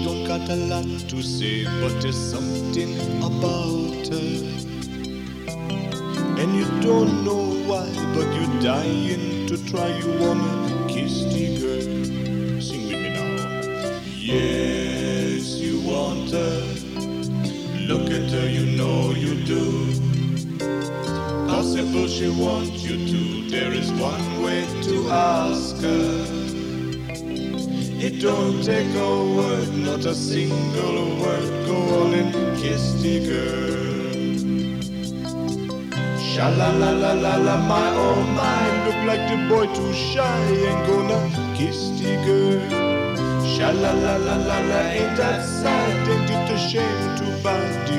don't got a lot to say, but there's something about her. And you don't know why, but you're dying to try. You wanna kiss the girl. Sing with me now. Yes, you want her. Look at her, you know you do. Possible she wants you to. There is one way to ask her. It don't take a word, not a single word. Go on and kiss the girl. Sha-la-la-la-la-la, my oh my. Look like the boy too shy. Ain't gonna kiss the girl. Sha-la-la-la-la-la, ain't that sad? Ain't it a shame? Too bad